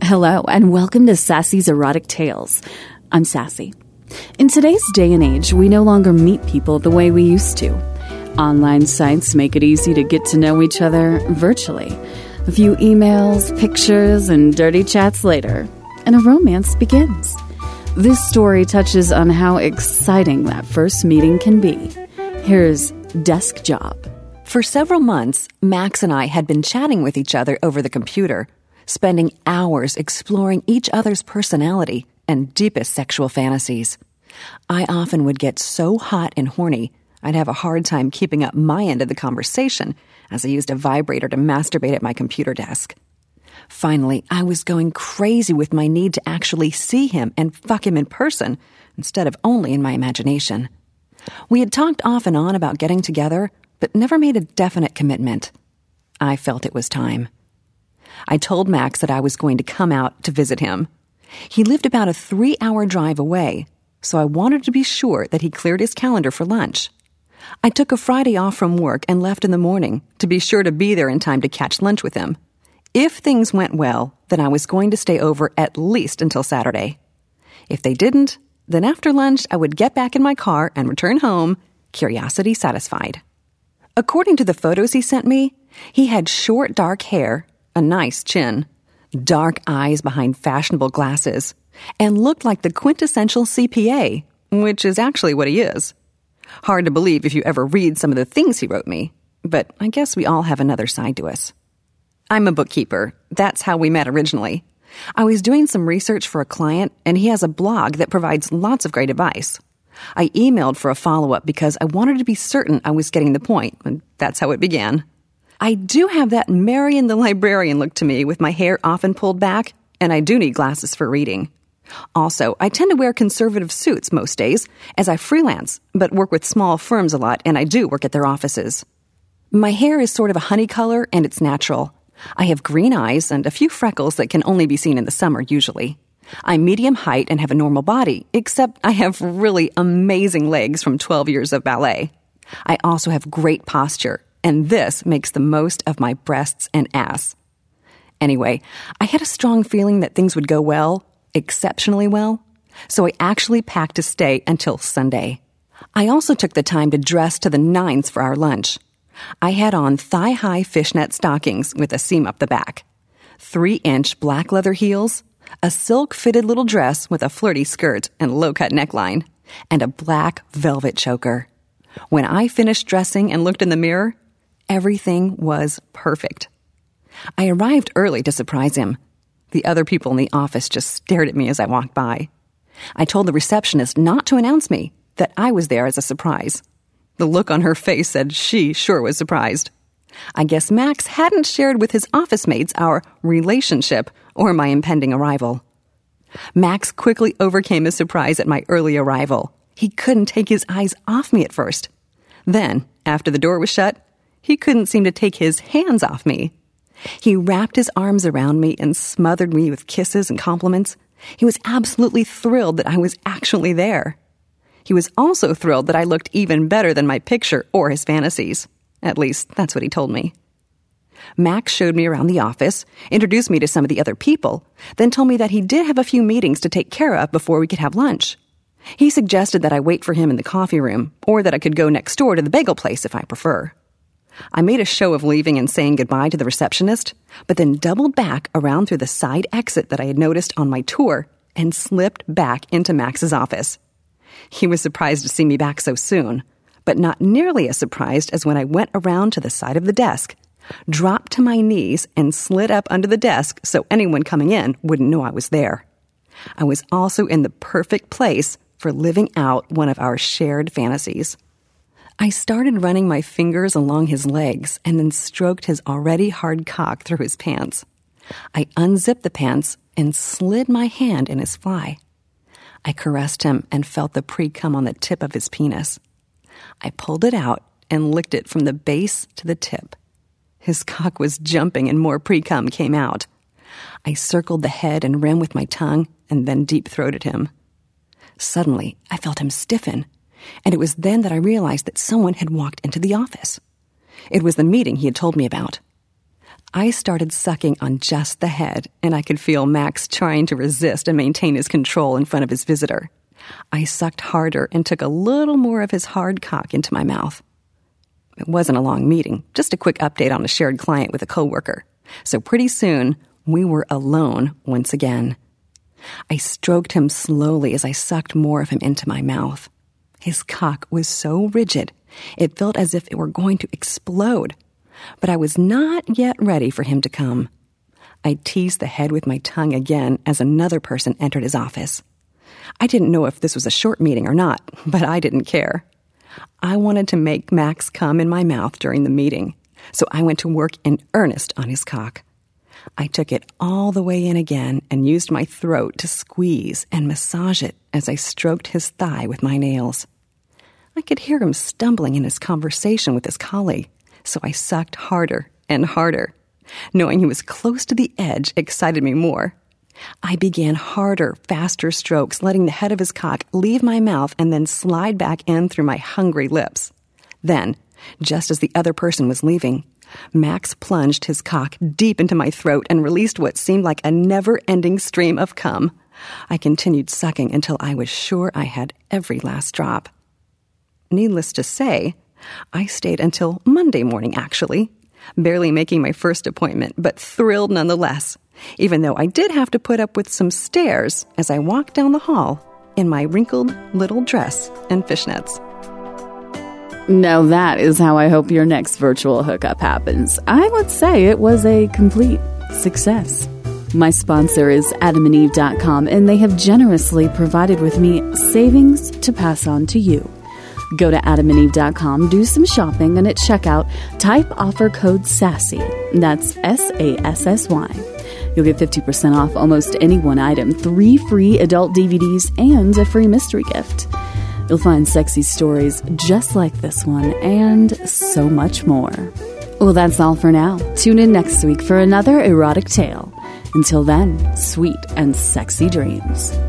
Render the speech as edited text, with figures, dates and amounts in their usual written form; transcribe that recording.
Hello, and welcome to Sassy's Erotic Tales. I'm Sassy. In today's day and age, we no longer meet people the way we used to. Online sites make it easy to get to know each other virtually. A few emails, pictures, and dirty chats later, and a romance begins. This story touches on how exciting that first meeting can be. Here's Desk Job. For several months, Max and I had been chatting with each other over the computer, spending hours exploring each other's personality and deepest sexual fantasies. I often would get so hot and horny, I'd have a hard time keeping up my end of the conversation as I used a vibrator to masturbate at my computer desk. Finally, I was going crazy with my need to actually see him and fuck him in person instead of only in my imagination. We had talked off and on about getting together, but never made a definite commitment. I felt it was time. I told Max that I was going to come out to visit him. He lived about a 3-hour drive away, so I wanted to be sure that he cleared his calendar for lunch. I took a Friday off from work and left in the morning to be sure to be there in time to catch lunch with him. If things went well, then I was going to stay over at least until Saturday. If they didn't, then after lunch I would get back in my car and return home, curiosity satisfied. According to the photos he sent me, he had short dark hair, a nice chin, dark eyes behind fashionable glasses, and looked like the quintessential CPA, which is actually what he is. Hard to believe if you ever read some of the things he wrote me, but I guess we all have another side to us. I'm a bookkeeper. That's how we met originally. I was doing some research for a client, and he has a blog that provides lots of great advice. I emailed for a follow-up because I wanted to be certain I was getting the point, and that's how it began. I do have that Marian the librarian look to me with my hair often pulled back, and I do need glasses for reading. Also, I tend to wear conservative suits most days, as I freelance, but work with small firms a lot, and I do work at their offices. My hair is sort of a honey color, and it's natural. I have green eyes and a few freckles that can only be seen in the summer, usually. I'm medium height and have a normal body, except I have really amazing legs from 12 years of ballet. I also have great posture, and this makes the most of my breasts and ass. Anyway, I had a strong feeling that things would go well, exceptionally well, so I actually packed to stay until Sunday. I also took the time to dress to the nines for our lunch. I had on thigh-high fishnet stockings with a seam up the back, 3-inch black leather heels, a silk-fitted little dress with a flirty skirt and low-cut neckline, and a black velvet choker. When I finished dressing and looked in the mirror, everything was perfect. I arrived early to surprise him. The other people in the office just stared at me as I walked by. I told the receptionist not to announce me, that I was there as a surprise. The look on her face said she sure was surprised. I guess Max hadn't shared with his office mates our relationship or my impending arrival. Max quickly overcame his surprise at my early arrival. He couldn't take his eyes off me at first. Then, after the door was shut, he couldn't seem to take his hands off me. He wrapped his arms around me and smothered me with kisses and compliments. He was absolutely thrilled that I was actually there. He was also thrilled that I looked even better than my picture or his fantasies. At least, that's what he told me. Max showed me around the office, introduced me to some of the other people, then told me that he did have a few meetings to take care of before we could have lunch. He suggested that I wait for him in the coffee room, or that I could go next door to the bagel place if I prefer. I made a show of leaving and saying goodbye to the receptionist, but then doubled back around through the side exit that I had noticed on my tour and slipped back into Max's office. He was surprised to see me back so soon, but not nearly as surprised as when I went around to the side of the desk, dropped to my knees, and slid up under the desk so anyone coming in wouldn't know I was there. I was also in the perfect place for living out one of our shared fantasies. I started running my fingers along his legs and then stroked his already hard cock through his pants. I unzipped the pants and slid my hand in his fly. I caressed him and felt the pre-cum on the tip of his penis. I pulled it out and licked it from the base to the tip. His cock was jumping and more pre-cum came out. I circled the head and rim with my tongue and then deep-throated him. Suddenly, I felt him stiffen, and it was then that I realized that someone had walked into the office. It was the meeting he had told me about. I started sucking on just the head, and I could feel Max trying to resist and maintain his control in front of his visitor. I sucked harder and took a little more of his hard cock into my mouth. It wasn't a long meeting, just a quick update on a shared client with a coworker. So pretty soon, we were alone once again. I stroked him slowly as I sucked more of him into my mouth. His cock was so rigid, it felt as if it were going to explode. But I was not yet ready for him to come. I teased the head with my tongue again as another person entered his office. I didn't know if this was a short meeting or not, but I didn't care. I wanted to make Max come in my mouth during the meeting, so I went to work in earnest on his cock. I took it all the way in again and used my throat to squeeze and massage it as I stroked his thigh with my nails. I could hear him stumbling in his conversation with his colleague, so I sucked harder and harder. Knowing he was close to the edge excited me more. I began harder, faster strokes, letting the head of his cock leave my mouth and then slide back in through my hungry lips. Then, just as the other person was leaving, Max plunged his cock deep into my throat and released what seemed like a never-ending stream of cum. I continued sucking until I was sure I had every last drop. Needless to say, I stayed until Monday morning, actually, barely making my first appointment, but thrilled nonetheless, even though I did have to put up with some stares as I walked down the hall in my wrinkled little dress and fishnets. Now that is how I hope your next virtual hookup happens. I would say it was a complete success. My sponsor is AdamandEve.com, and they have generously provided with me savings to pass on to you. Go to AdamandEve.com, do some shopping, and at checkout, type offer code SASSY. That's SASSY. You'll get 50% off almost any one item, 3 free adult DVDs, and a free mystery gift. You'll find sexy stories just like this one, and so much more. Well, that's all for now. Tune in next week for another erotic tale. Until then, sweet and sexy dreams.